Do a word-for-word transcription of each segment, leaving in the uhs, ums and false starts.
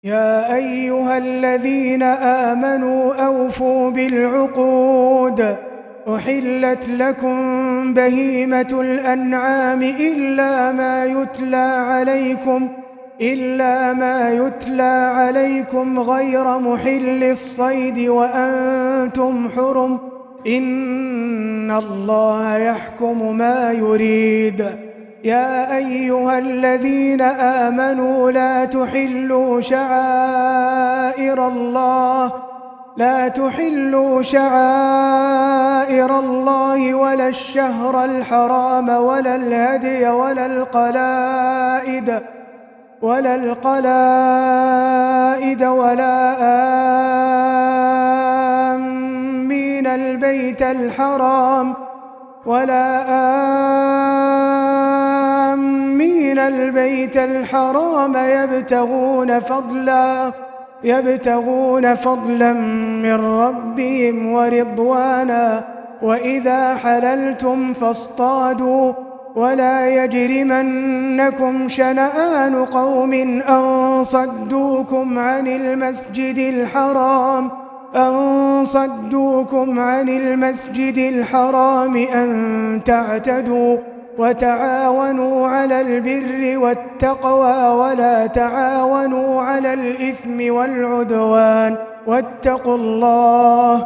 يا أيها الذين آمنوا أوفوا بالعقود أحلت لكم بهيمة الأنعام إلا ما يتلى عليكم إلا ما يتلى عليكم غير محل الصيد وأنتم حرم إن الله يحكم ما يريد. يا أيها الذين آمنوا لا تحلوا شعائر الله لا تحلوا شعائر الله ولا الشهر الحرام ولا الهدي ولا القلائد ولا القلائد ولا آمين البيت الحرام ولا آمين البيت الحرام يبتغون فضلا يبتغون فضلا من ربهم ورضوانا وإذا حللتم فاصطادوا ولا يجرمنكم شنآن قوم أن صدوكم عن المسجد الحرام أن صدوكم عن المسجد الحرام أن تعتدوا وتعاونوا على البر والتقوى ولا تعاونوا على الإثم والعدوان واتقوا الله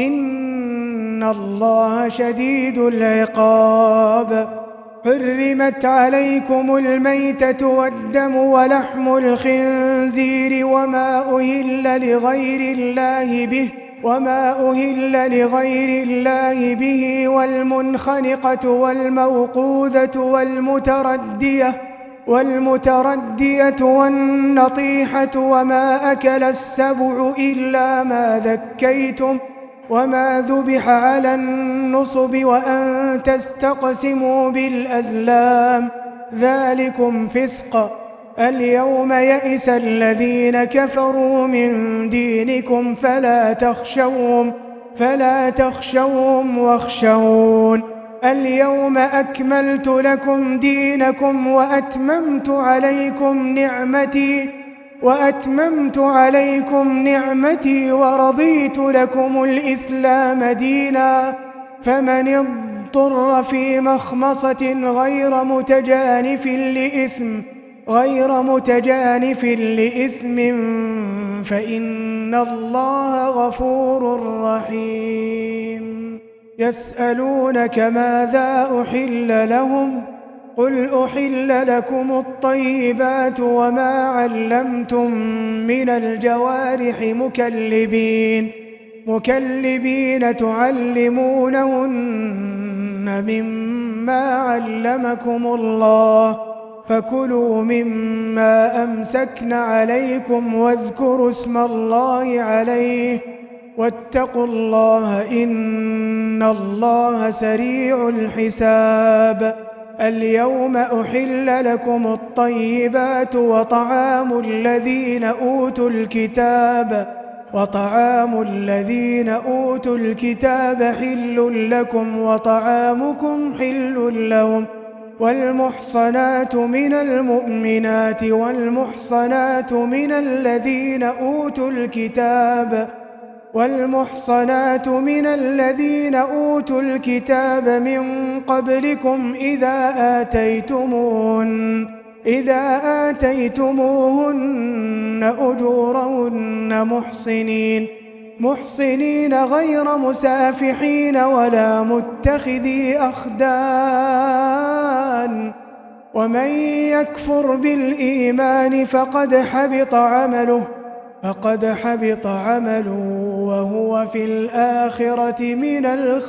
إن الله شديد العقاب. حرمت عليكم الميتة والدم ولحم الخنزير وما أهل لغير الله به وما أهل لغير الله به والمنخنقة والموقوذة والمتردية والمتردية والنطيحة وما أكل السبع إلا ما ذكيتم وما ذبح على النصب وأن تستقسموا بالأزلام ذلكم فسق. اليوم يئس الذين كفروا من دينكم فلا تخشوهم فلا تخشوهم واخشون. اليوم أكملت لكم دينكم وأتممت عليكم نعمتي وأتممت عليكم نعمتي ورضيت لكم الإسلام دينا. فمن اضطر في مخمصة غير متجانف لإثم غير متجانف لإثم فإن الله غفور رحيم. يسألونك ماذا أحل لهم قل أحل لكم الطيبات وما علمتم من الجوارح مكلبين مكلبين تعلمونهن مما علمكم الله فكلوا مما أمسكن عليكم واذكروا اسم الله عليه واتقوا الله إن الله سريع الحساب. اليوم أحل لكم الطيبات وطعام الذين أوتوا الكتاب وطعام الذين أوتوا الكتاب حل لكم وطعامكم حل لهم والمحصنات من المؤمنات والمحصنات من الذين أوتوا الكتاب والمحصنات من الذين أوتوا الكتاب من قبلكم إذا آتيتموهن إذا آتيتموهن أجورهن محصنين محصنين غير مسافحين ولا متخذي أخدان ومن يكفر بالإيمان فقد حبط عمله فقد حبط عمله وهو في الآخرة من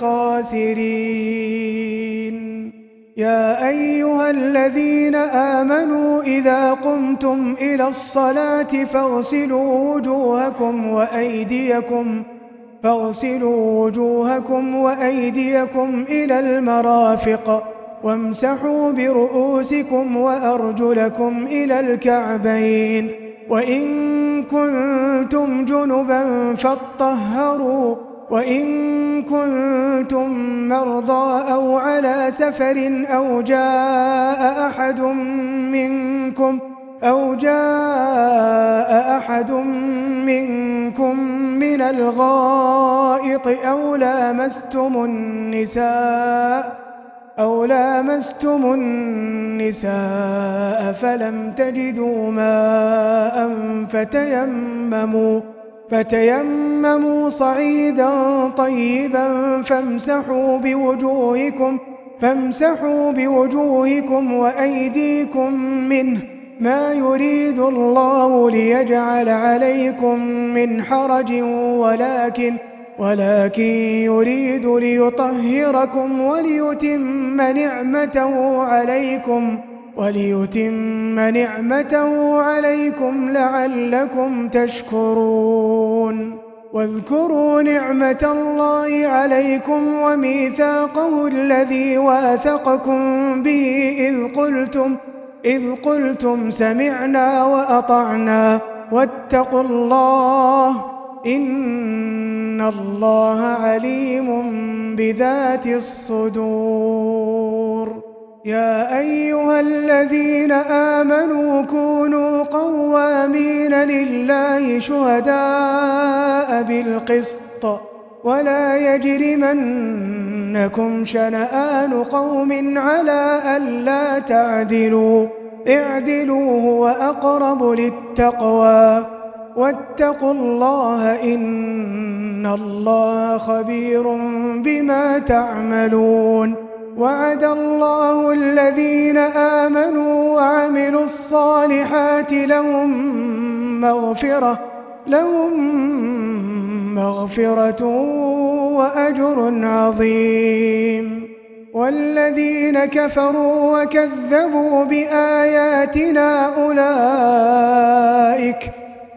الخاسرين. يا أيها الذين آمنوا إذا قمتم إلى الصلاة فاغسلوا وجوهكم وأيديكم فاغسلوا وجوهكم وأيديكم إلى المرافق وامسحوا برؤوسكم وأرجلكم إلى الكعبين وإن كنتم جنبا فاطهروا وإن كنتم مرضى أو على سفر أو جاء أحد منكم أو جاء أحد منكم من الغائط أو لامستم النساء أو لامستم النساء فلم تجدوا ماء فتيمموا فتيمموا صعيدا طيبا فامسحوا بوجوهكم فامسحوا بوجوهكم وأيديكم منه ما يريد الله ليجعل عليكم من حرج ولكن ولكن يريد ليطهركم وليتم نعمته عليكم وليتم نعمته عليكم لعلكم تشكرون واذكروا نعمة الله عليكم وميثاقه الذي واثقكم به إذ قلتم إذ قلتم سمعنا وأطعنا واتقوا الله إن الله عليم بذات الصدور يا أيها الذين آمنوا كونوا قوامين لله شهداء بالقسط ولا يجرمنكم شنآن قوم على ألا تعدلوا اعدلوا هو أقرب للتقوى واتقوا الله إن الله خبير بما تعملون وعد الله الذين آمنوا وعملوا الصالحات لهم مغفرة لهم مغفرة وأجر عظيم والذين كفروا وكذبوا بآياتنا أولئك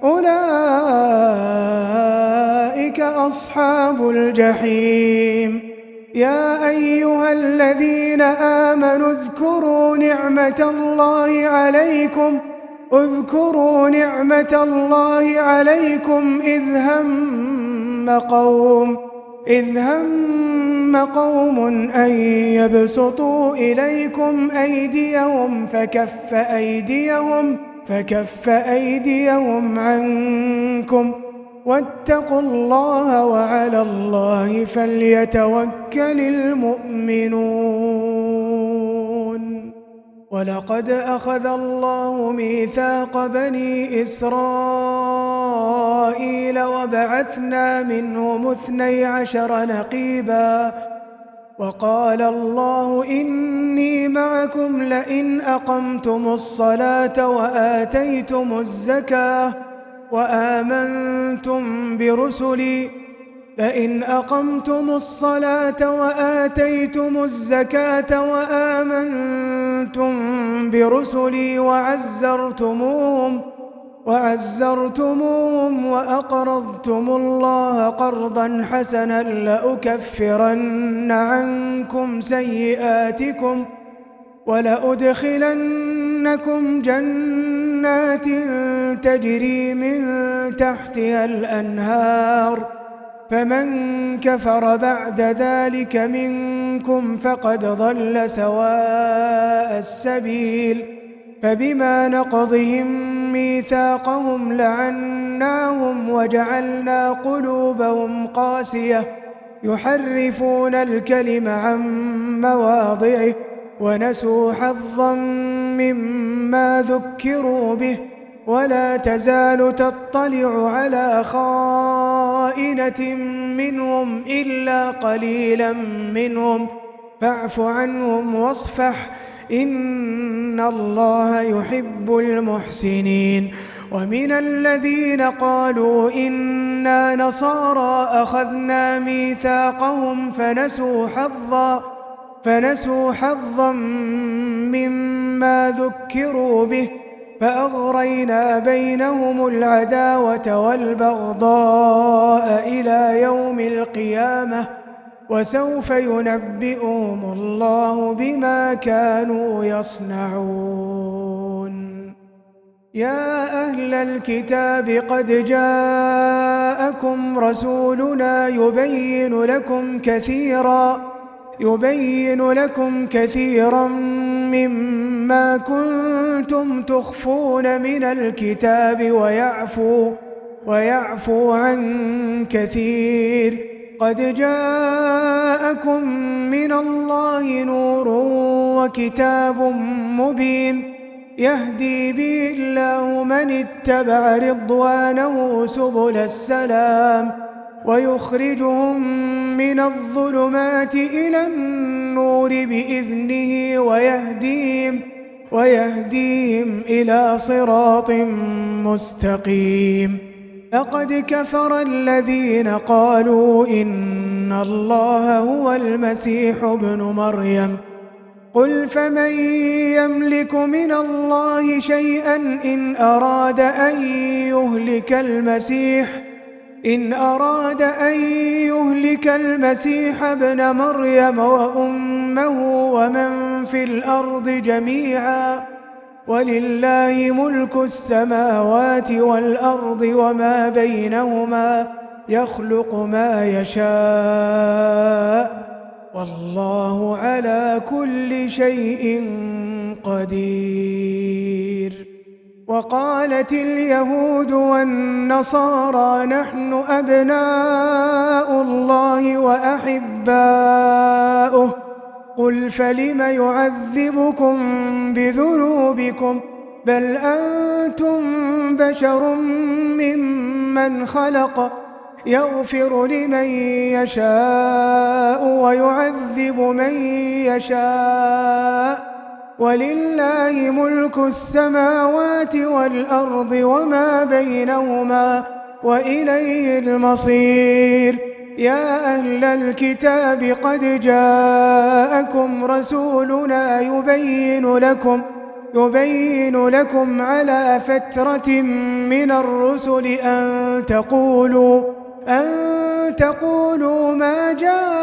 أولئك أصحاب الجحيم يا أيها الذين آمنوا اذكروا نعمة الله عليكم اذكروا نعمة الله عليكم إذ هم قوم إذ هم قوم أن يبسطوا إليكم أيديهم فكف أيديهم فكف أيديهم عنكم واتقوا الله وعلى الله فليتوكل المؤمنون ولقد أخذ الله ميثاق بني إسرائيل وبعثنا منهم اثني عشر نقيبا وقال الله إني معكم لئن أقمتم الصلاة وآتيتم الزكاة وآمنتم برسلي لئن أقمتم الصلاة وآتيتم الزكاة وآمنتم برسلي وعزرتموهم وعزرتموهم وأقرضتم الله قرضا حسنا لأكفرن عنكم سيئاتكم ولأدخلنكم جنات تجري من تحتها الأنهار فمن كفر بعد ذلك منكم فقد ضل سواء السبيل فبما نقضهم ميثاقهم لعناهم وجعلنا قلوبهم قاسية يحرفون الكلم عن مواضعه ونسوا حظا مما ذكروا به ولا تزال تطلع على خائنة منهم إلا قليلا منهم فاعف عنهم واصفح إن الله يحب المحسنين ومن الذين قالوا إنا نصارى أخذنا ميثاقهم فنسوا حظا فنسوا حظا مما ذكروا به فأغرينا بينهم العداوة والبغضاء إلى يوم القيامة وسوف ينبئهم الله بما كانوا يصنعون يا أهل الكتاب قد جاءكم رسولنا يبين لكم كثيرا يبين لكم كثيرا مما كنتم تخفون من الكتاب ويعفو, ويعفو عن كثير. قد جاءكم من الله نور وكتاب مبين يهدي به الله من اتبع رضوانه سبل السلام ويخرجهم من الظلمات إلى النور بإذنه ويهديهم, ويهديهم إلى صراط مستقيم. لقد كفر الذين قالوا إن الله هو المسيح ابن مريم قل فمن يملك من الله شيئا إن أراد أن يهلك المسيح إن أراد أن يهلك المسيح ابن مريم وأمه ومن في الأرض جميعا ولله ملك السماوات والأرض وما بينهما يخلق ما يشاء والله على كل شيء قدير. وقالت اليهود والنصارى نحن أبناء الله وأحباؤه قل فلم يعذبكم بذنوبكم بل أنتم بشر ممن خلق يغفر لمن يشاء ويعذب من يشاء ولله ملك السماوات والأرض وما بينهما وإليه المصير. يا أهل الكتاب قد جاءكم رسولنا يبين لكم يبين لكم على فترة من الرسل أن تقولوا أن تقولوا ما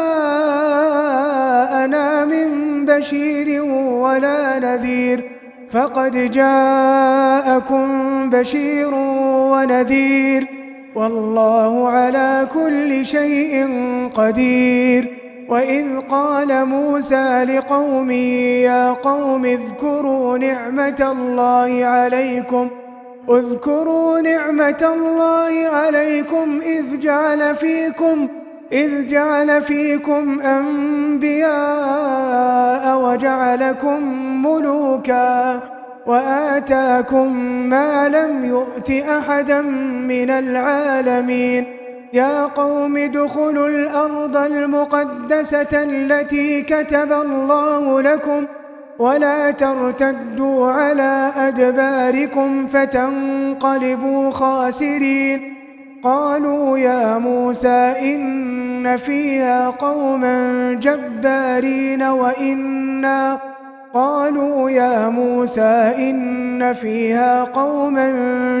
جاءنا من بشير ولا نذير فقد جاءكم بشير ونذير والله على كل شيء قدير. وإذ قال موسى لقومه يا قوم اذكروا نعمة الله عليكم اذكروا نعمة الله عليكم إذ جعل فيكم إذ جعل فيكم أنبياء وجعلكم ملوكا وآتاكم ما لم يؤت أحدا من العالمين. يا قوم ادخلوا الأرض المقدسة التي كتب الله لكم ولا ترتدوا على أدباركم فتنقلبوا خاسرين. قالوا يا موسى إن فيها قوما جبارين وإنا قالوا يا موسى إن فيها قوما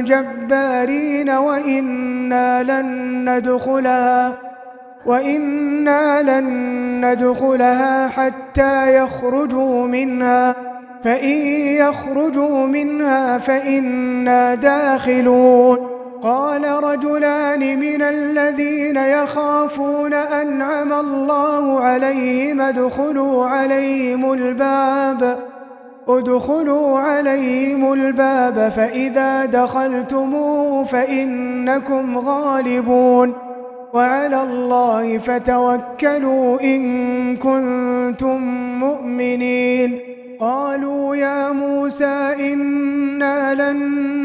جبارين وإنا لن ندخلها وإنا لن ندخلها حتى يخرجوا منها فإن يخرجوا منها فإنا داخلون. قال رجلان من الذين يخافون أنعم الله عليهم ادخلوا عليهم الباب ادخلوا عليهم الباب فإذا دخلتموه فإنكم غالبون وعلى الله فتوكلوا إن كنتم مؤمنين. قالوا يا موسى إنا لن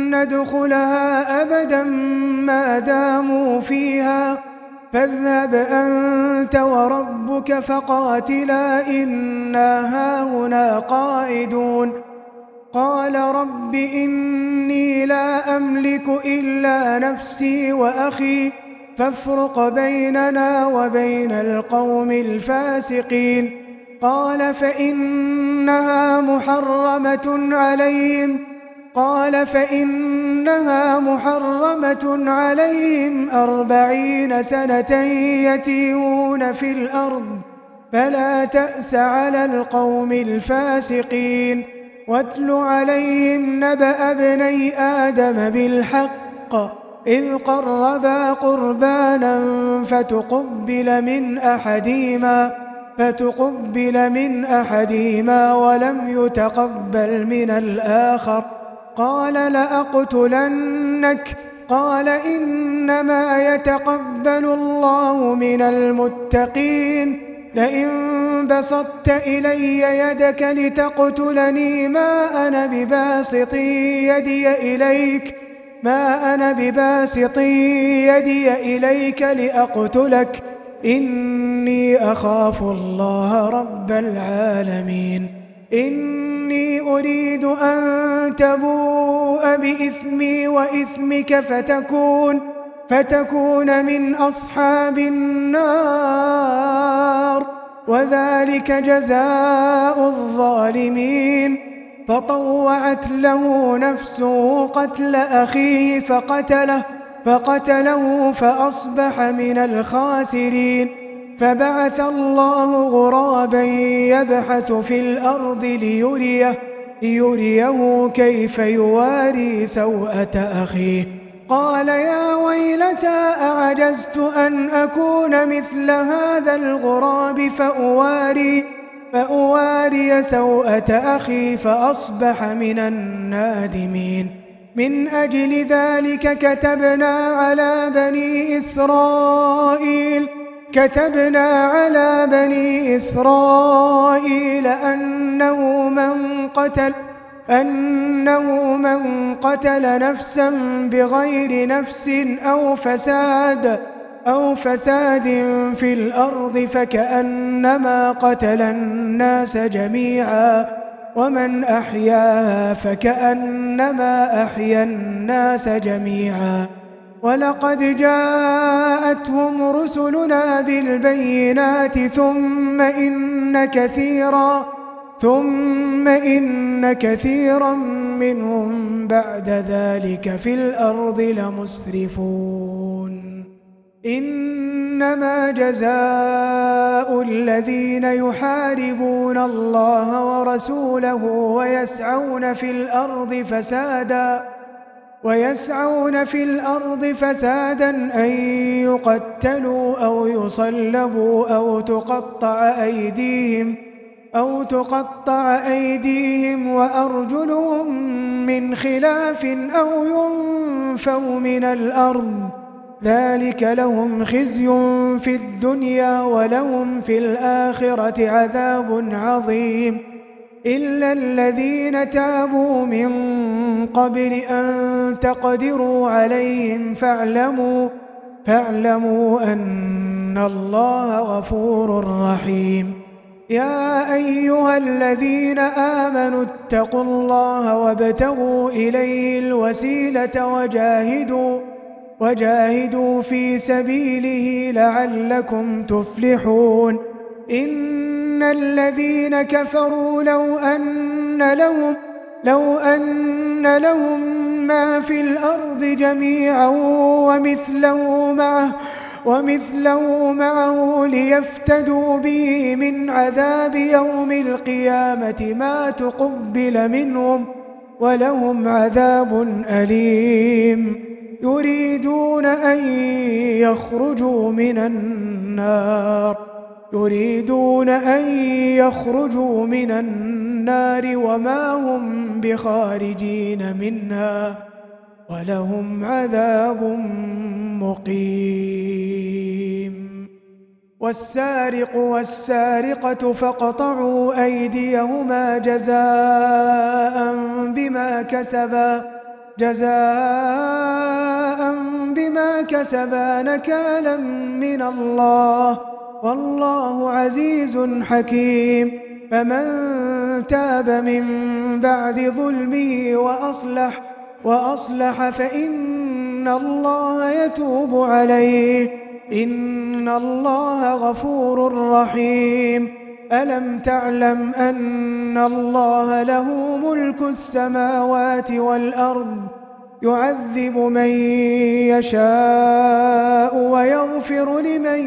ندخلها أبدا ما داموا فيها فاذهب أنت وربك فقاتلا إنا هاهنا قاعدون. قال رب إني لا أملك إلا نفسي وأخي فافرق بيننا وبين القوم الفاسقين. قال فإنها محرمة عليهم قال فإنها محرمة عليهم أربعين سنة يتيهون في الأرض فلا تأس على القوم الفاسقين. واتل عليهم نبأ ابني آدم بالحق إذ قربا قربانا فتقبل من أحدهما فتقبل من أحدهما ولم يتقبل من الآخر قال لأقتلنك قال إنما يتقبل الله من المتقين لئن بسطت إلي يدك لتقتلني ما أنا بباسط يدي إليك ما أنا بباسط يدي إليك لأقتلك إني أخاف الله رب العالمين إني أريد أن تبوء بإثمي وإثمك فتكون فتكون من أصحاب النار وذلك جزاء الظالمين فطوعت له نفسه قتل أخيه فقتله فقتله فأصبح من الخاسرين فبعث الله غرابا يبحث في الأرض ليريه, ليريه كيف يواري سوءة أخيه قال يا ويلتى أعجزت أن أكون مثل هذا الغراب فأواري, فأواري سوءة أخي فأصبح من النادمين من أجل ذلك كتبنا على بني إسرائيل كتبنا على بني إسرائيل أنه من قتل أنه من قتل نفسا بغير نفس أو فساد أو فساد في الأرض فكأنما قتل الناس جميعا ومن أحياها فكأنما أحيا الناس جميعا ولقد جاءتهم رسلنا بالبينات ثم إن كثيرا ثم إن كثيرا منهم بعد ذلك في الأرض لمسرفون إنما جزاء الذين يحاربون الله ورسوله ويسعون في الأرض فسادا ويسعون في الأرض فسادا أن يقتلوا أو يصلبوا أو تقطع أيديهم أو تقطع أيديهم وأرجلهم من خلاف أو ينفوا من الأرض ذلك لهم خزي في الدنيا ولهم في الآخرة عذاب عظيم إلا الذين تابوا من قبل أن تقدروا عليهم فاعلموا, فاعلموا أن الله غفور رحيم يا أيها الذين آمنوا اتقوا الله وابتغوا إليه الوسيلة وجاهدوا وجاهدوا في سبيله لعلكم تفلحون إن الذين كفروا لو أن لهم لو أن لهم ما في الأرض جميعا ومثله معه ومثله معه ليفتدوا به من عذاب يوم القيامة ما تقبل منهم ولهم عذاب أليم يريدون أن يخرجوا من النار يريدون أن يخرجوا من النار وما هم بخارجين منها ولهم عذاب مقيم والسارق والسارقة فاقطعوا أيديهما جزاء بما كسبا جزاء بما كسبا نكالا من الله والله عزيز حكيم فمن تاب من بعد ظلمه وأصلح وأصلح فإن الله يتوب عليه إن الله غفور رحيم ألم تعلم أن الله له ملك السماوات والأرض يعذب من يشاء ويغفر لمن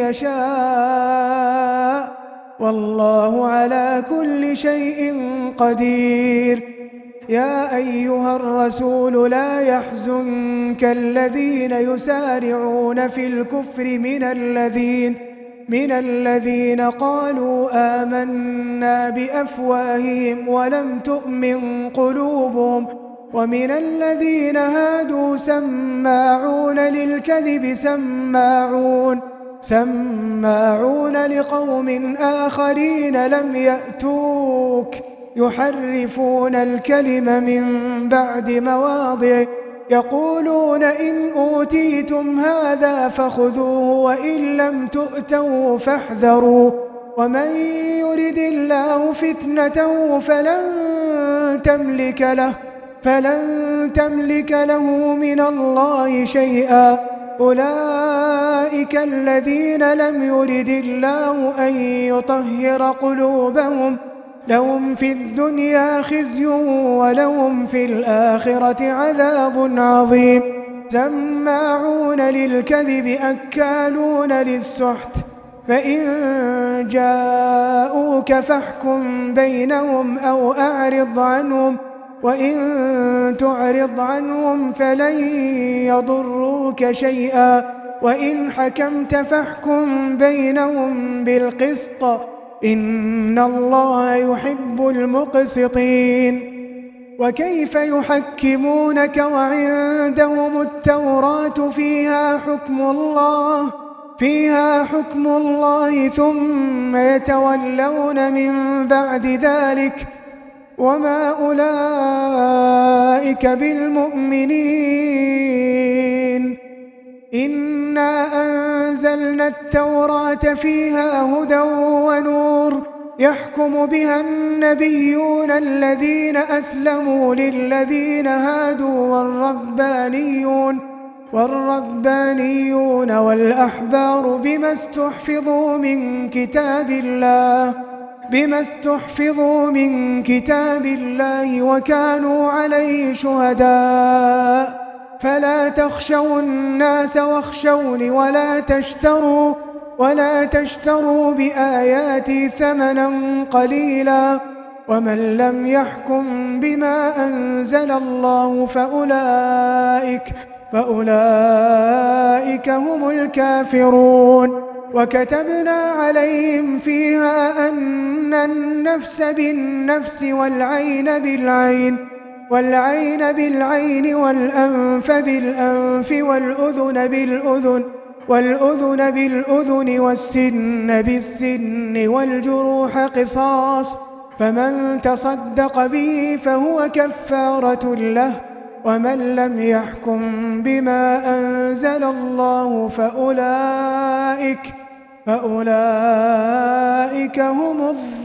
يشاء والله على كل شيء قدير يا أيها الرسول لا يحزنك الذين يسارعون في الكفر من الذين من الذين قالوا آمنا بأفواههم ولم تؤمن قلوبهم ومن الذين هادوا سماعون للكذب سماعون سماعون لقوم آخرين لم يأتوك يحرفون الكلم من بعد مواضعه يقولون إن أوتيتم هذا فخذوه وإن لم تؤتوا فاحذروا ومن يرد الله فتنته فلن تملك له فلن تملك له من الله شيئا أولئك الذين لم يرد الله أن يطهر قلوبهم لهم في الدنيا خزي ولهم في الآخرة عذاب عظيم سماعون للكذب أكالون للسحت فإن جاءوك فاحكم بينهم أو أعرض عنهم وإن تعرض عنهم فلن يضروك شيئا وإن حكمت فاحكم بينهم بالقسط إن الله يحب المقسطين وكيف يحكمونك وعندهم التوراة فيها حكم الله فيها حكم الله ثم يتولون من بعد ذلك وما أولئك بالمؤمنين إنا أنزلنا التوراة فيها هدى ونور يحكم بها النبيون الذين أسلموا للذين هادوا والربانيون والربانيون والأحبار بما استحفظوا من كتاب الله بما استحفظوا من كتاب الله وكانوا عليه شهداء فلا تخشوا الناس واخشوني ولا تشتروا ولا تشتروا بآياتي ثمنا قليلا ومن لم يحكم بما أنزل الله فأولئك فأولئك هم الكافرون وكتبنا عليهم فيها أن النفس بالنفس والعين بالعين والعين بالعين والأنف بالأنف والأذن بالأذن والأذن بالأذن والسن بالسن والجروح قصاص فمن تصدق به فهو كفارة له ومن لم يحكم بما أنزل الله فأولئك فأولئك هم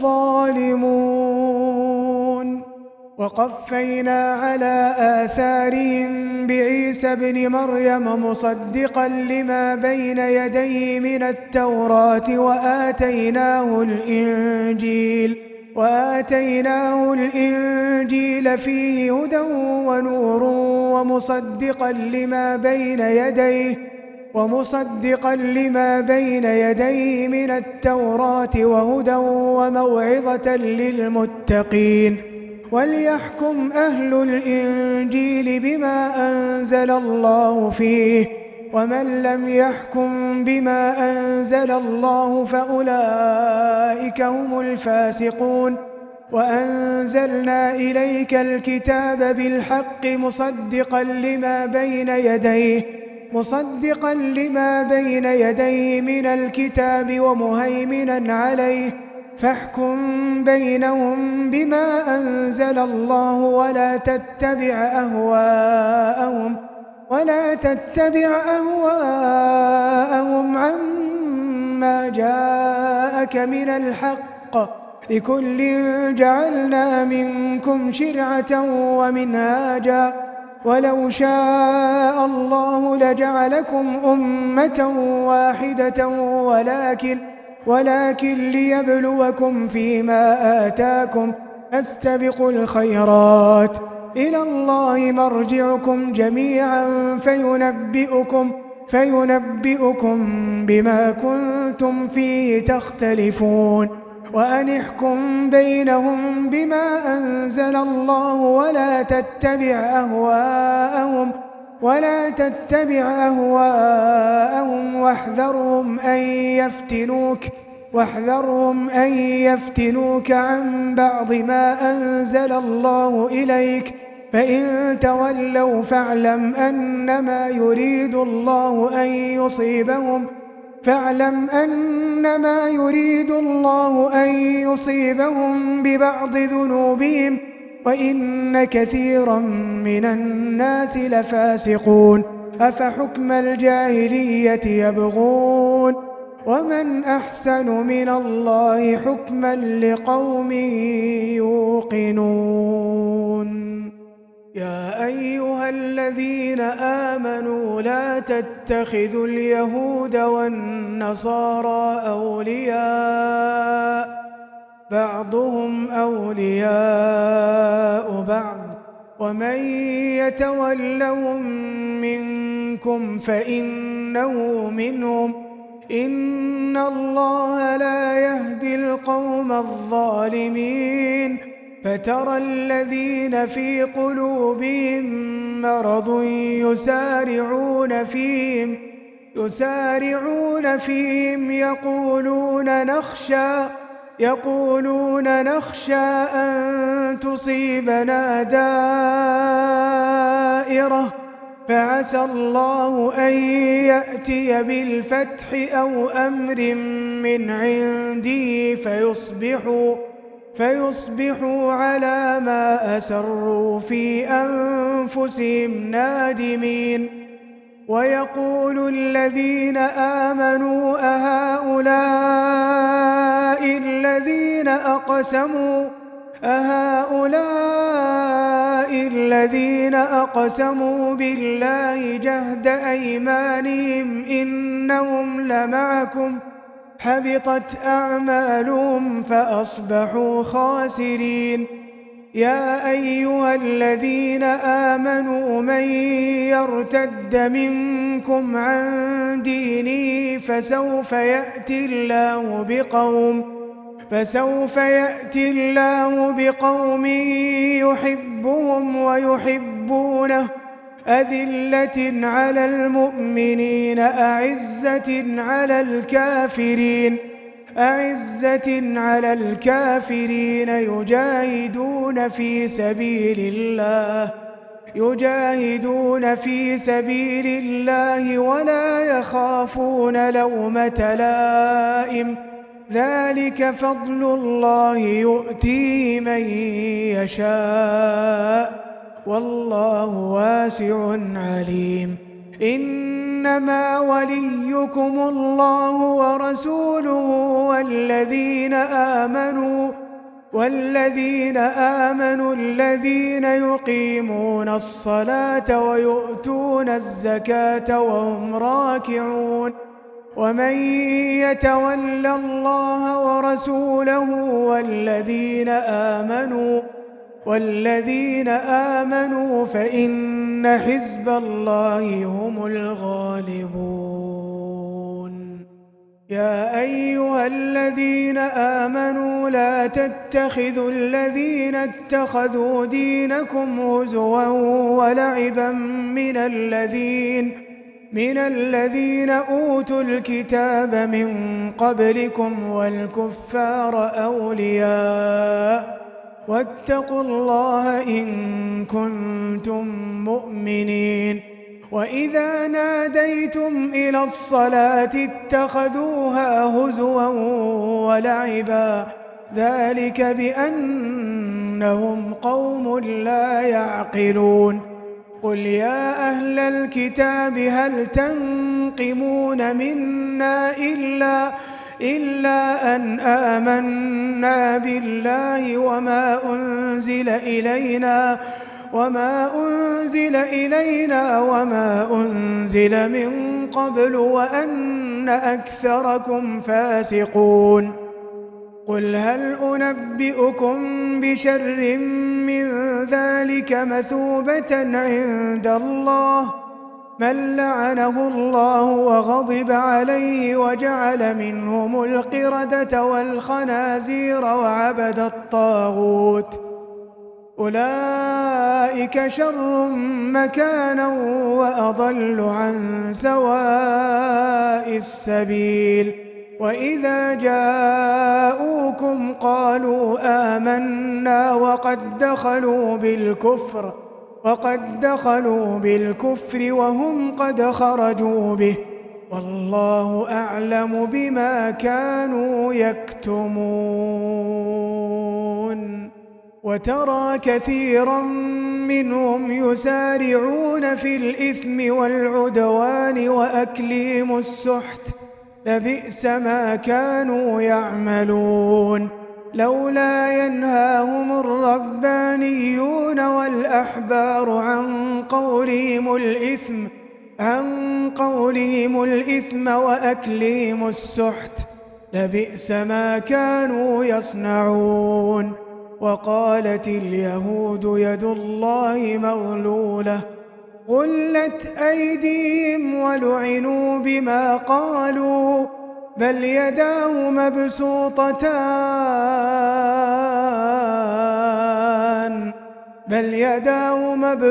الظالمون وقفينا على آثارهم بعيسى ابن مريم مصدقا لما بين يديه من التوراة وآتيناه الإنجيل وآتيناه الإنجيل فيه هدى ونور ومصدقا لما بين يديه ومصدقا لما بين يديه من التوراة وهدى وموعظة للمتقين وليحكم أهل الإنجيل بما أنزل الله فيه ومن لم يحكم بما أنزل الله فأولئك هم الفاسقون وأنزلنا إليك الكتاب بالحق مصدقا لما بين يديه مصدقا لما بين يديه من الكتاب ومهيمنا عليه فاحكم بينهم بما أنزل الله ولا تتبع أهواءهم ولا تتبع أهواءهم عما جاءك من الحق لكل جعلنا منكم شرعة ومنهاجا ولو شاء الله لجعلكم أمة واحدة ولكن ولكن ليبلوكم فيما آتاكم فاستبقوا الخيرات إلى الله مرجعكم جميعا فينبئكم فينبئكم بما كنتم فيه تختلفون وأن احكم بينهم بما أنزل الله ولا تتبع أهواءهم ولا تتبع أهواءهم واحذرهم أن يفتنوك واحذرهم أن يفتنوك عن بعض ما أنزل الله إليك فإن تولوا فاعلم أنما يريد الله أن يصيبهم فاعلم أنما يريد الله أن يصيبهم ببعض ذنوبهم وإن كثيرا من الناس لفاسقون أفحكم الجاهلية يبغون ومن أحسن من الله حكما لقوم يوقنون يا أيها الذين آمنوا لا تتخذوا اليهود والنصارى أولياء بعضهم أولياء بعض ومن يتولهم منكم فإنه منهم إن الله لا يهدي القوم الظالمين فترى الذين في قلوبهم مرض يسارعون فيهم يسارعون فيهم يقولون نخشى يقولون نخشى أن تصيبنا دائرة فعسى الله أن يأتي بالفتح أو أمر من عنده فيصبحوا فيصبحوا على ما أسروا في أنفسهم نادمين ويقول الذين آمنوا أهؤلاء الذين أقسموا أهؤلاء الذين أقسموا بالله جهد أيمانهم إنهم لمعكم حبطت أعمالهم فأصبحوا خاسرين يا أيها الذين آمنوا من يرتد منكم عن دينه فسوف يأتي الله بقوم فسوف يأتي الله بقوم يحبهم ويحبونه أذلة على المؤمنين أعزة على الكافرين أعزة على الكافرين يجاهدون في سبيل الله يجاهدون في سبيل الله ولا يخافون لومة لائم ذلك فضل الله يؤتيه من يشاء والله واسع عليم إنما وليكم الله ورسوله والذين آمنوا والذين آمنوا الذين يقيمون الصلاة ويؤتون الزكاة وهم راكعون ومن يتول الله ورسوله والذين آمنوا والذين آمنوا فإن حزب الله هم الغالبون يا أيها الذين آمنوا لا تتخذوا الذين اتخذوا دينكم هزوا ولعبا من الذين من الذين أوتوا الكتاب من قبلكم والكفار أولياء واتقوا الله إن كنتم مؤمنين وإذا ناديتم إلى الصلاة اتخذوها هزوا ولعبا ذلك بأنهم قوم لا يعقلون قل يا أهل الكتاب هل تنقمون منا إلا إلا أن آمنا بالله وما أنزل إلينا وما أنزل إلينا وما أنزل من قبل وأن أكثركم فاسقون قل هل أنبئكم بشر من ذلك مثوبة عند الله من لعنه الله وغضب عليه وجعل منهم القردة والخنازير وعبد الطاغوت أولئك شر مكانا وأضل عن سواء السبيل وإذا جاءوكم قالوا آمنا وقد دخلوا بالكفر وقد دخلوا بالكفر وهم قد خرجوا به والله أعلم بما كانوا يكتمون وترى كثيرا منهم يسارعون في الإثم والعدوان وأكلهم السحت لبئس ما كانوا يعملون لولا ينهاهم الربانيون والأحبار عن قولهم الإثم عن قولهم الإثم وأكلهم السحت لبئس ما كانوا يصنعون وقالت اليهود يد الله مغلولة غلت أيديهم ولعنوا بما قالوا بل يداه مبسوطتان بل يداه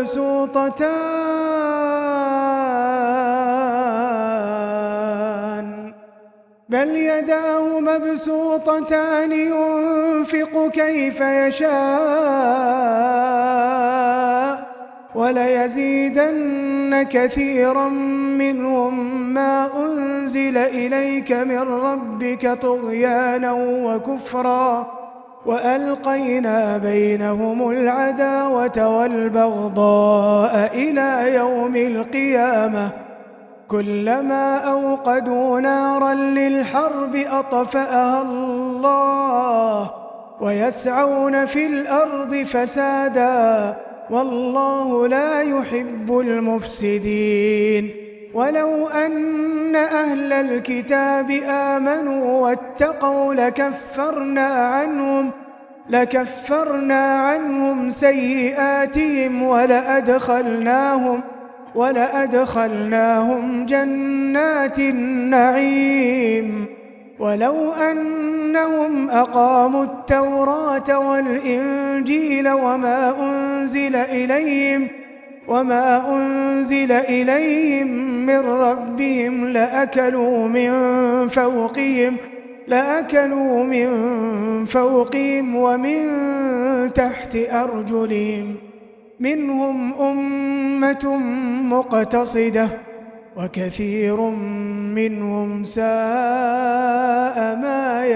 مبسوطتان بل يداه مبسوطتان ينفق كيف يشاء وليزيدن كثيرا منهم ما أنزل إليك من ربك طغيانا وكفرا وألقينا بينهم العداوة والبغضاء إلى يوم القيامة كلما أوقدوا نارا للحرب أطفأها الله ويسعون في الأرض فسادا والله لا يحب المفسدين ولو أن أهل الكتاب آمنوا واتقوا لكفرنا عنهم لكفرنا عنهم سيئاتهم ولأدخلناهم ولأدخلناهم جنات النعيم ولو أنهم أقاموا التوراة والإنجيل وما أنزل إليهم وما أنزل إليهم من ربهم لأكلوا من فوقهم لأكلوا من فوقهم ومن تحت أرجلهم منهم أمة مقتصدة وكثير منهم ساء ما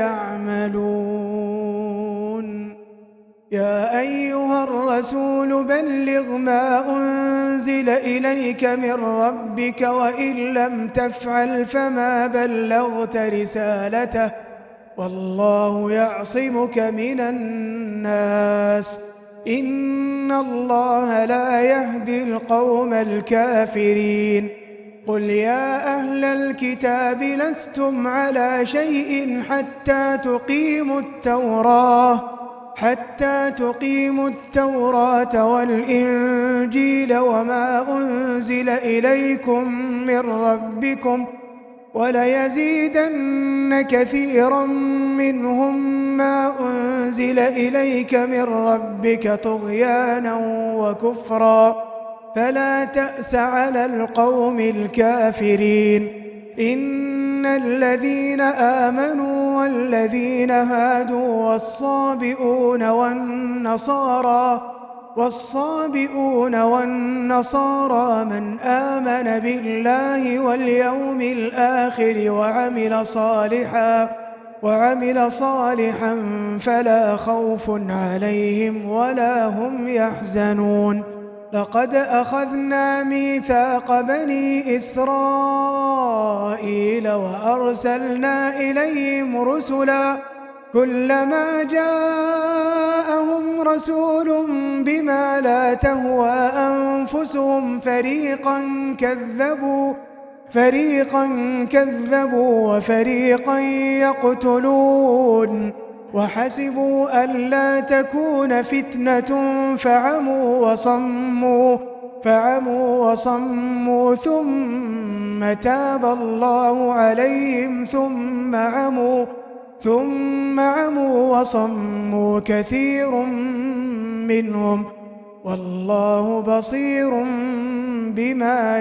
يعملون يا أيها الرسول بلغ ما أنزل إليك من ربك وإن لم تفعل فما بلغت رسالته والله يعصمك من الناس إن الله لا يهدي القوم الكافرين قل يا أهل الكتاب لستم على شيء حتى تقيموا التوراة حتى تقيموا التوراة والإنجيل وما أنزل إليكم من ربكم وليزيدن كثيرا منهم ما أنزل إليك من ربك طغيانا وكفرا فلا تأس على القوم الكافرين إن الذين آمنوا والذين هادوا والصابئون والنصارى والصابئون والنصارى من آمن بالله واليوم الآخر وعمل صالحا وعمل صالحا فلا خوف عليهم ولا هم يحزنون لقد أخذنا ميثاق بني إسرائيل وأرسلنا إليهم رسلا كلما جاءهم رسول بما لا تهوى أنفسهم فريقا كذبوا فريقا كذبوا وفريقا يقتلون وحسبوا ألا تكون فتنة فعموا وصموا فعموا وصموا ثم تاب الله عليهم ثم عموا ثم عموا وصموا كثير منهم والله بصير بما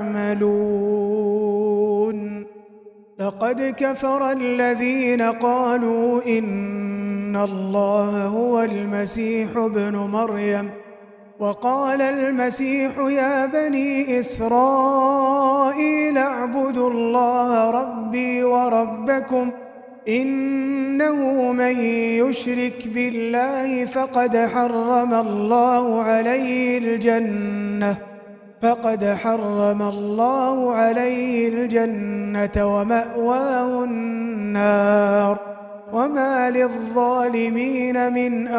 يعملون. لقد كفر الذين قالوا إن الله هو المسيح ابن مريم وقال المسيح يا بني إسرائيل اعبدوا الله ربي وربكم إنه من يشرك بالله فقد حرم الله عليه الجنة فقد حرم الله عليه الجنة ومأواه النار وما للظالمين من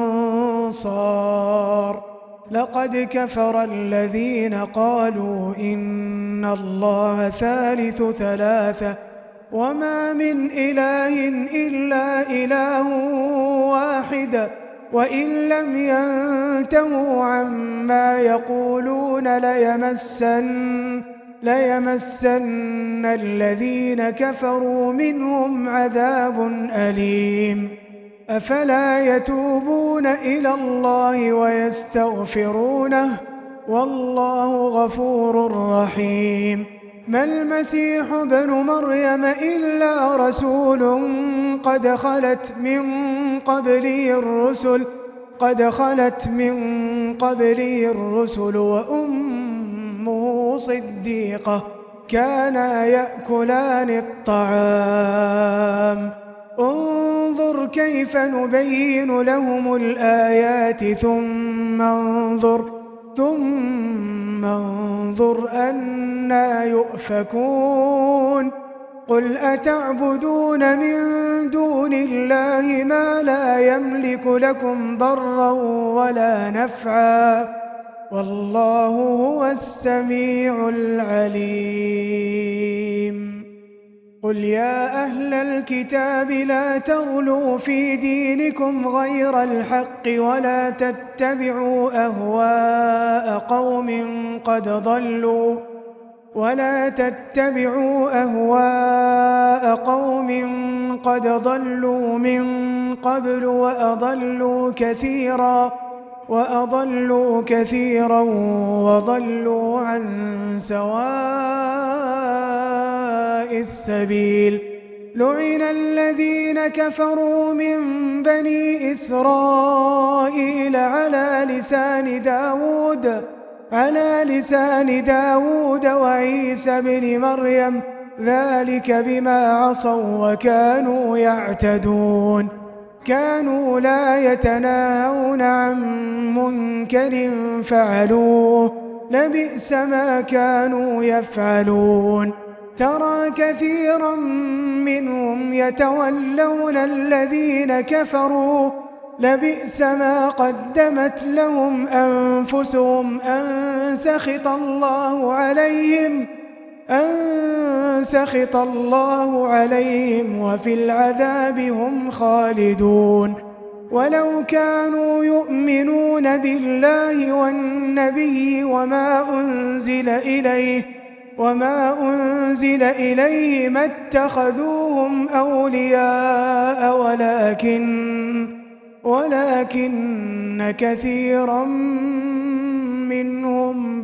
أنصار. لقد كفر الذين قالوا إن الله ثالث ثلاثة وما من إله إلا إله واحد وإن لم ينتهوا عما يقولون ليمسن, ليمسن الذين كفروا منهم عذاب أليم. أفلا يتوبون إلى الله ويستغفرونه والله غفور رحيم. ما المسيح ابن مريم إلا رسول قد خلت من قبله الرسل قد خلت من قبله الرسل وأمه صديقة كانا يأكلان الطعام انظر كيف نبين لهم الآيات ثم انظر ثم انظر أنى يؤفكون. قل أتعبدون من دون الله ما لا يملك لكم ضرا ولا نفعا والله هو السميع العليم. قل يا أهل الكتاب لا تغلوا في دينكم غير الحق ولا تتبعوا أهواء قوم قد ضلوا ولا تتبعوا أهواء قوم قد ضلوا من قبل وأضلوا كثيرا وأضلوا كثيرا وضلوا عن سواء السبيل. لعن الذين كفروا من بني إسرائيل على لسان داود على لسان داود وعيسى بن مريم ذلك بما عصوا وكانوا يعتدون. كانوا لا يتناهون عن منكر فعلوه لبئس ما كانوا يفعلون. ترى كثيرا منهم يتولون الذين كفروا لبئس ما قدمت لهم أنفسهم أن سخط الله عليهم أن سخط الله عليهم وفي العذاب هم خالدون. ولو كانوا يؤمنون بالله والنبي وما أنزل إليه وما أنزل إليه ما اتخذوهم أولياء ولكن ولكن كثيرا منهم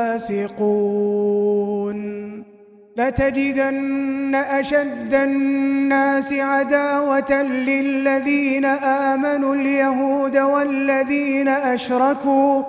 فاسقون. لتجدن أشد الناس عداوة للذين آمنوا اليهود والذين أشركوا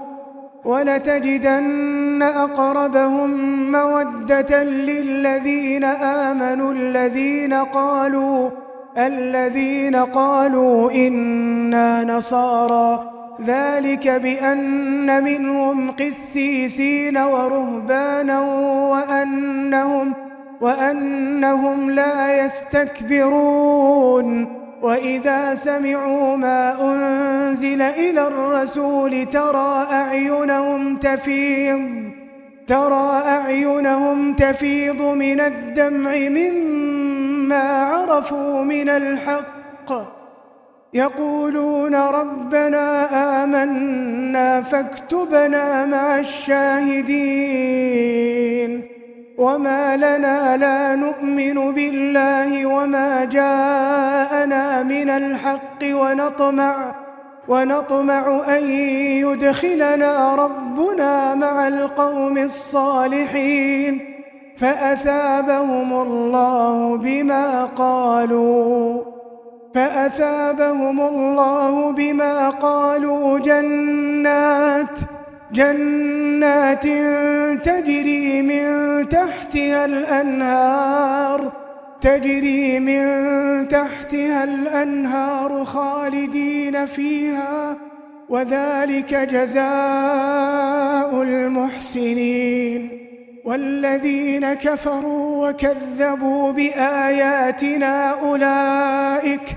ولتجدن أقربهم مودة للذين آمنوا الذين قالوا الذين قالوا إنا نصارى ذلك بأن منهم قسيسين ورهبانا وأنهم, وأنهم لا يستكبرون. وإذا سمعوا ما أنزل إلى الرسول ترى أعينهم تفيض ترى أعينهم تفيض من الدمع مما عرفوا من الحق يقولون ربنا آمنا فاكتبنا مع الشاهدين. وما لنا لا نؤمن بالله وما جاءنا من الحق ونطمع ونطمع أن يدخلنا ربنا مع القوم الصالحين فأثابهم الله بما قالوا فأثابهم الله بما قالوا جنات جنات تجري من تحتها الأنهار تجري من تحتها الأنهار خالدين فيها وذلك جزاء المحسنين. والذين كفروا وكذبوا بآياتنا أولئك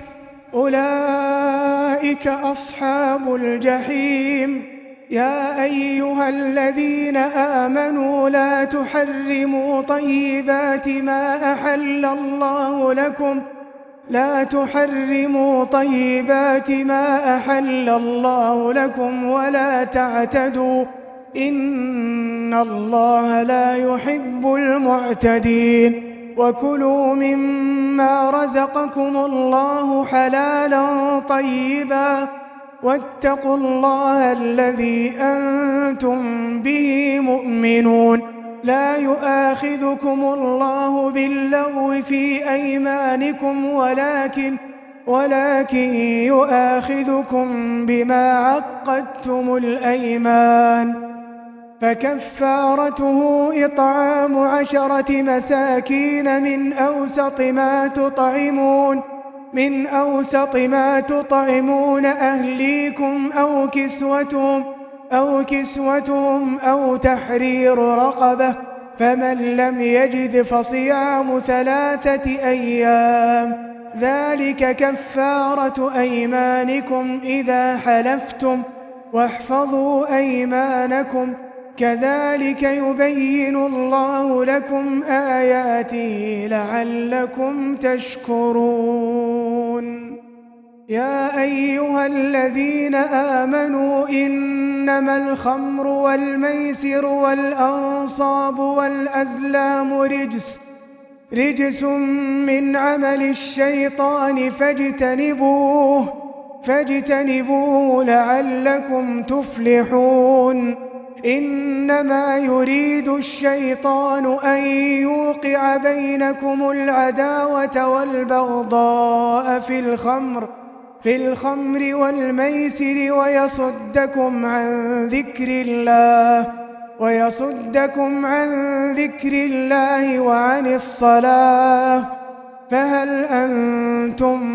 أولئك أصحاب الجحيم. يا أيها الذين آمنوا لا تحرموا طيبات ما أحل الله لكم لا تحرموا طيبات ما أحل الله لكم ولا تعتدوا إن الله لا يحب المعتدين. وكلوا مما رزقكم الله حلالا طيبا واتقوا الله الذي أنتم به مؤمنون. لا يؤاخذكم الله باللغو في أيمانكم ولكن ولكن يؤاخذكم بما عقدتم الأيمان فكفارته إطعام عشرة مساكين من أوسط ما تطعمون من أوسط ما تطعمون أهليكم أو كسوتهم أو كسوتهم أو تحرير رقبة فمن لم يجد فصيام ثلاثة أيام ذلك كفارة أيمانكم إذا حلفتم واحفظوا أيمانكم كذلك يبين الله لكم آياته لعلكم تشكرون. يا أيها الذين آمنوا إنما الخمر والميسر والأنصاب والأزلام رجس رجس من عمل الشيطان فاجتنبوه فاجتنبوه لعلكم تفلحون. إنما يريد الشيطان أن يوقع بينكم العداوة والبغضاء في الخمر في الخمر والميسر ويصدكم عن ذكر الله ويصدكم عن ذكر الله وعن الصلاة فهل أنتم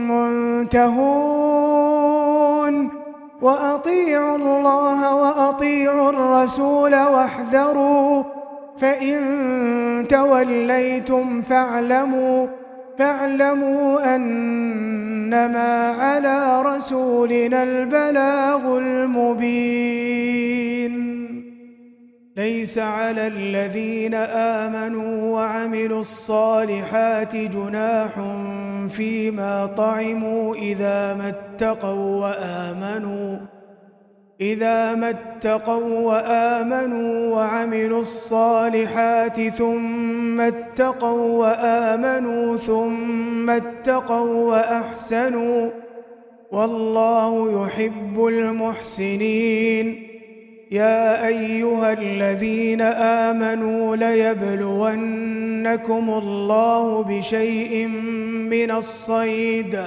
منتهون؟ وأطيعوا الله وأطيعوا الرسول واحذروا فإن توليتم فاعلموا فاعلموا أنما على رسولنا البلاغ المبين. ليس على الذين آمنوا وعملوا الصالحات جناح فيما طعموا إذا ما اتقوا وآمنوا إذا ما اتقوا وآمنوا وعملوا الصالحات ثم اتقوا وآمنوا ثم اتقوا وأحسنوا والله يحب المحسنين. يا أيها الذين آمنوا ليبلونكم الله بشيء من الصيد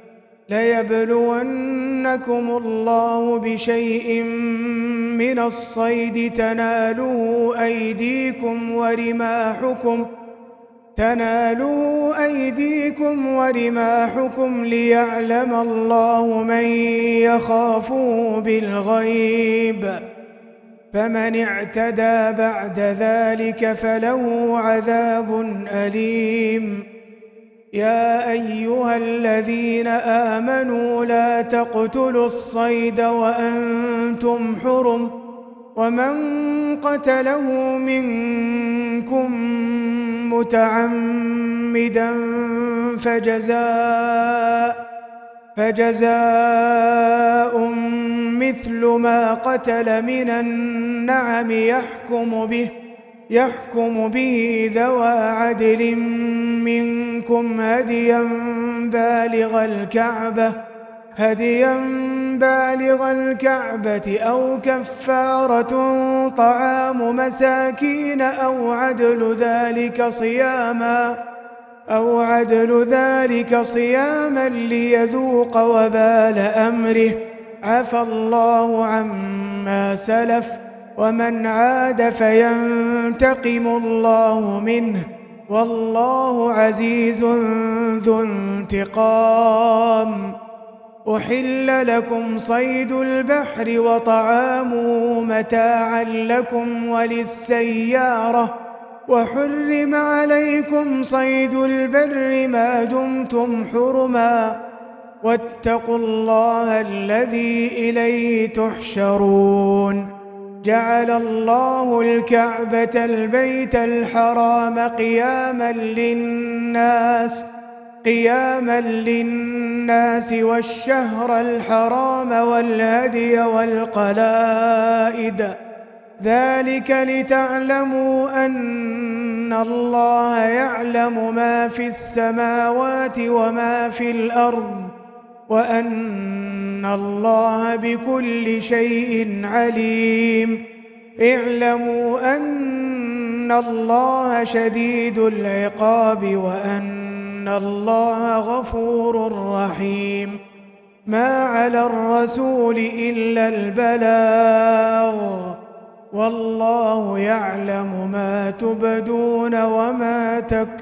ليبلونكم الله بشيء من الصيد تناله أيديكم ورماحكم تناله أيديكم ورماحكم ليعلم الله من يخافه بالغيب فمن اعتدى بعد ذلك فله عذاب أليم. يا أيها الذين آمنوا لا تقتلوا الصيد وأنتم حرم ومن قتله منكم متعمدا فجزاء فجزاء مثل ما قتل من النعم يحكم به يحكم به ذوى عدل منكم هديا بالغ الكعبة هديا بالغ الكعبة أو كفارة طعام مساكين أو عدل ذلك صياما أو عدل ذلك صياما ليذوق وبال أمره عفى الله عما سلف ومن عاد فينتقم الله منه والله عزيز ذو انتقام. أحل لكم صيد البحر وطعامه متاعا لكم وللسيارة وحرم عليكم صيد البر ما دمتم حرما واتقوا الله الذي إليه تحشرون. جعل الله الكعبة البيت الحرام قياما للناس قياما للناس والشهر الحرام والهدي والقلائد ذلك لتعلموا أن الله يعلم ما في السماوات وما في الأرض وأن الله بكل شيء عليم. اعلموا أن الله شديد العقاب وأن الله غفور رحيم. ما على الرسول إلا البلاغ والله يعلم ما تبدون وما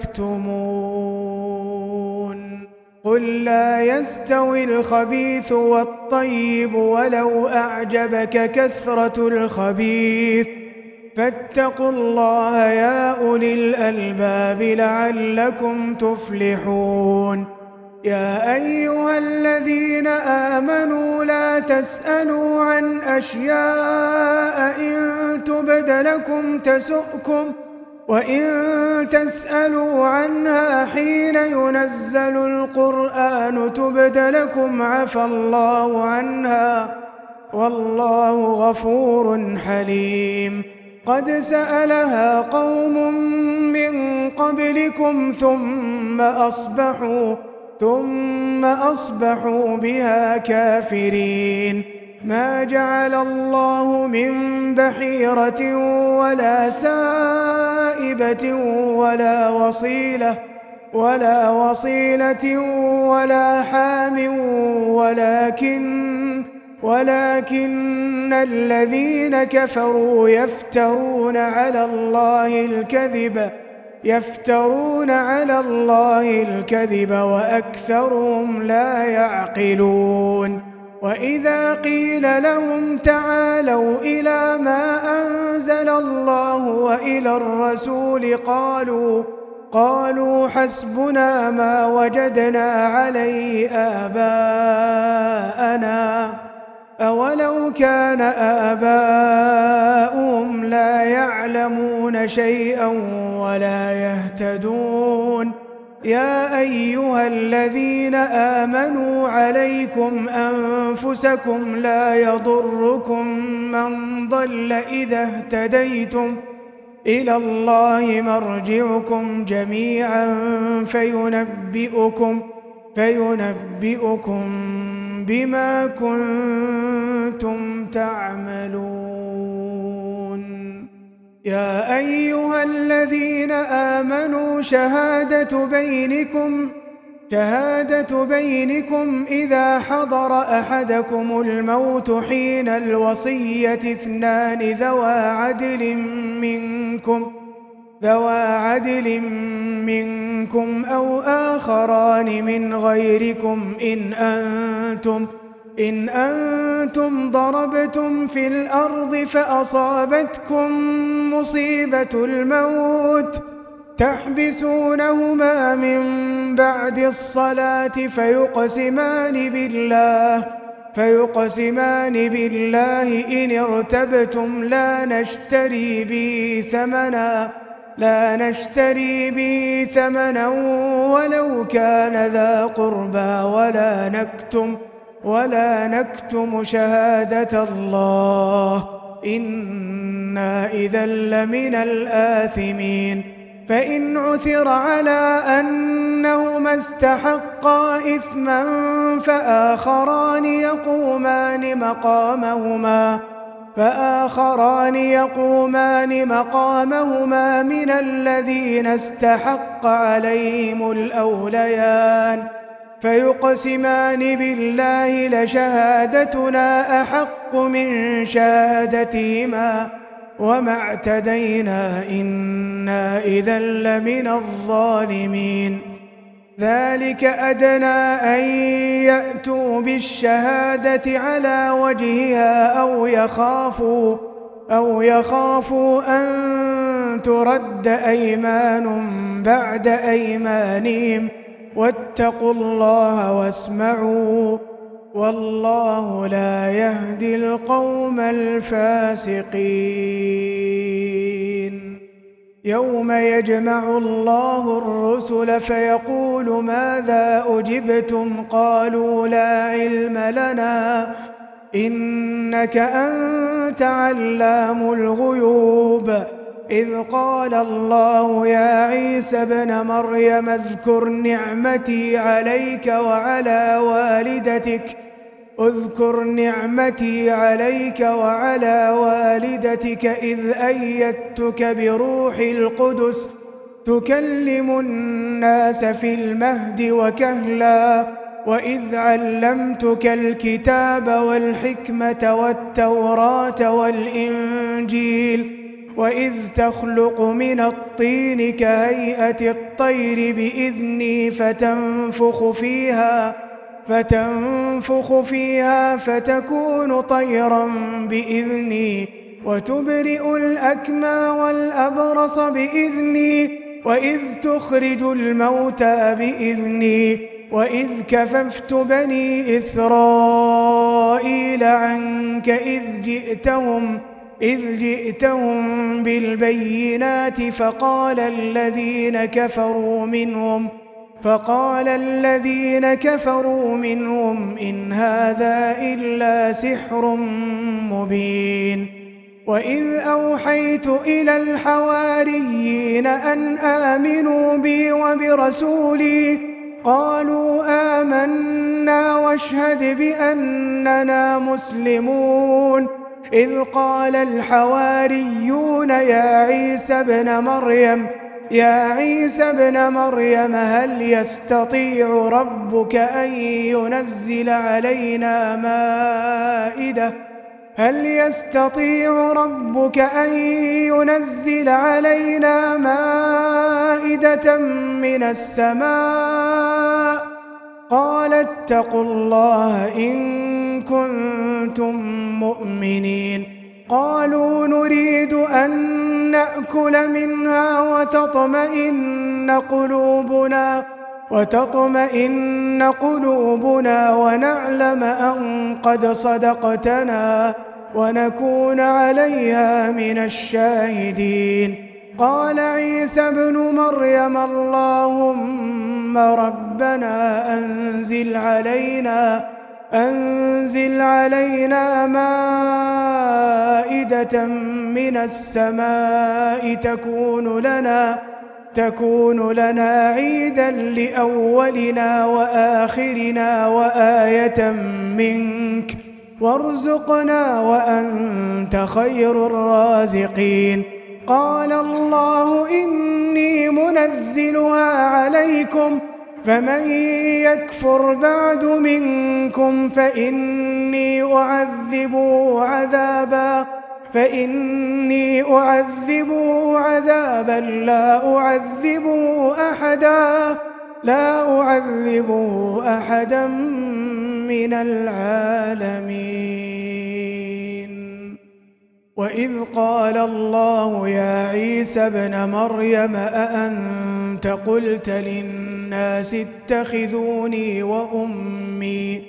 تكتمون. قل لا يستوي الخبيث والطيب ولو أعجبك كثرة الخبيث فاتقوا الله يا أولي الألباب لعلكم تفلحون. يا أيها الذين آمنوا لا تسألوا عن أشياء إن تبد لكم تسؤكم وإن تسألوا عنها حين ينزل القرآن تبد لكم عفى الله عنها والله غفور حليم. قد سألها قوم من قبلكم ثم أصبحوا ثم أصبحوا بها كافرين. ما جعل الله من بحيرة ولا سائبة ولا وصيلة ولا وصيلة ولا حام ولكن ولكن الذين كفروا يفترون على الله الكذب يفترون على الله الكذب وأكثرهم لا يعقلون. وإذا قيل لهم تعالوا إلى ما أنزل الله وإلى الرسول قالوا قالوا حسبنا ما وجدنا عليه آباءنا أولو كان آباؤهم لا يعلمون شيئا ولا يهتدون. يا أيها الذين آمنوا عليكم أنفسكم لا يضركم من ضل إذا اهتديتم إلى الله مرجعكم جميعا فينبئكم فينبئكم بما كنتم تعملون. يا أيها الذين آمنوا شهادة بينكم شهادة بينكم إذا حضر أحدكم الموت حين الوصية اثنان ذوى عدل منكم ذوى عدل منكم أو آخران من غيركم إن أنتم إن أنتم ضربتم في الأرض فأصابتكم مصيبة الموت تحبسونهما من بعد الصلاة فيقسمان بالله فيقسمان بالله إن ارتبتم لا نشتري به ثمنا لا نشتري به ثمنا ولو كان ذا قربى ولا نكتم ولا نكتم شهادة الله إنا إذا لمن الآثمين. فإن عثر على أنهما استحقا إثما فآخران يقومان مقامهما فآخران يقومان مقامهما من الذين استحق عليهم الأوليان فيقسمان بالله لشهادتنا أحق من شهادتهما وما اعتدينا إنا إذا لمن الظالمين ذلك أدنى أن يأتوا بالشهادة على وجهها أو يخافوا أو يخافوا أن ترد أيمان بعد أيمانهم واتقوا الله واسمعوا والله لا يهدي القوم الفاسقين يوم يجمع الله الرسل فيقول ماذا أجبتم قالوا لا علم لنا إنك أنت علام الغيوب إذ قال الله يا عيسى ابن مريم اذكر نعمتي عليك وعلى والدتك اذكر نعمتي عليك وعلى والدتك إذ أيدتك بروح القدس تكلم الناس في المهد وكهلا وإذ علمتك الكتاب والحكمة والتوراة والإنجيل وإذ تخلق من الطين كهيئة الطير بإذني فتنفخ فيها فتنفخ فيها فتكون طيرا بإذني وتبرئ الأكمى والأبرص بإذني وإذ تخرج الموتى بإذني وإذ كففت بني إسرائيل عنك إذ جئتهم إذ جئتهم بالبينات فقال الذين كفروا منهم فقال الذين كفروا منهم إن هذا إلا سحر مبين وإذ أوحيت إلى الحواريين أن آمنوا بي وبرسولي قالوا آمنا واشهد بأننا مسلمون إذ قال الحواريون يا عيسى ابن مريم يا عيسى ابن مريم هل يستطيع ربك أن ينزل علينا مائدة هل يستطيع ربك أن ينزل علينا مائدة من السماء قال اتقوا الله إن كنتم مؤمنين قالوا نريد أن نأكل منها وتطمئن قلوبنا وتطمئن قلوبنا ونعلم أن قد صدقتنا ونكون عليها من الشاهدين قال عيسى ابن مريم اللهم ربنا أنزل علينا أنزل علينا مائدة من السماء تكون لنا تكون لنا عيدا لأولنا وآخرنا وآية منك وارزقنا وأنت خير الرازقين قال الله إني منزلها عليكم فمن يكفر بعد منكم فإني أعذبه عذابا فإني أعذبه عذابا لا أعذبه أحدا لا أعذبه أحدا من العالمين وإذ قال الله يا عيسى ابن مريم أأنت قلت للناس اتخذوني وأمي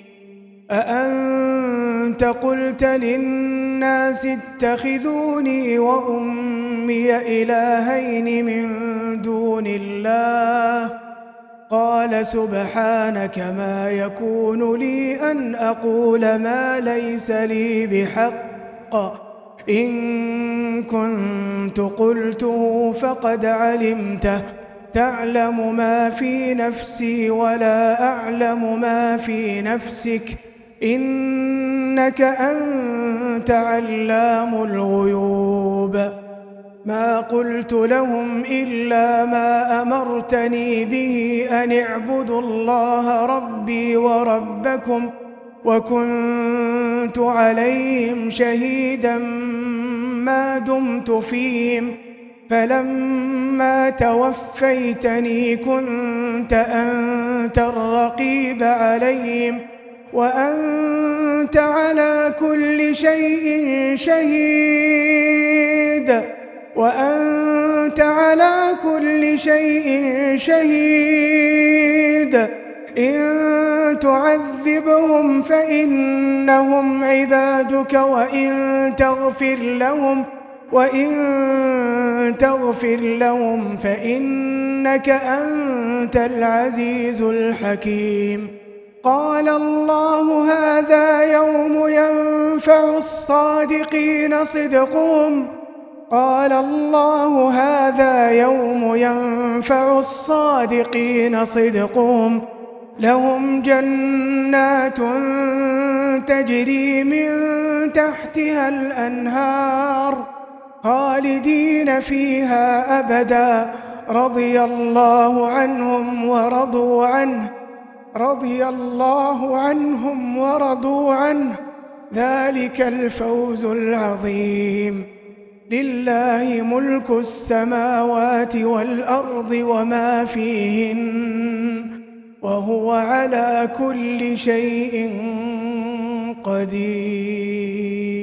أأنت قلت للناس اتخذوني وأمي إلهين من دون الله قال سبحانك ما يكون لي أن أقول ما ليس لي بحق إن كنت قلته فقد علمته تعلم ما في نفسي ولا أعلم ما في نفسك إنك أنت علام الغيوب ما قلت لهم إلا ما أمرتني به أن اعبدوا الله ربي وربكم وكنت عليهم شهيدا ما دمت فيهم فلما توفيتني كنت أنت الرقيب عليهم وأنت على كل شيء شهيد وأنت على كل شيء شهيد إن تعذبهم فإنهم عبادك وإن تغفر لهم وإن تغفر لهم فإنك أنت العزيز الحكيم قال الله هذا يوم ينفع الصادقين صدقهم قال الله هذا يوم ينفع الصادقين صدقهم لهم جنات تجري من تحتها الأنهار خالدين فيها أبدا رضي الله عنهم ورضوا عنه رضي الله عنهم ورضوا عنه ذلك الفوز العظيم لله ملك السماوات والأرض وما فيهن وهو على كل شيء قدير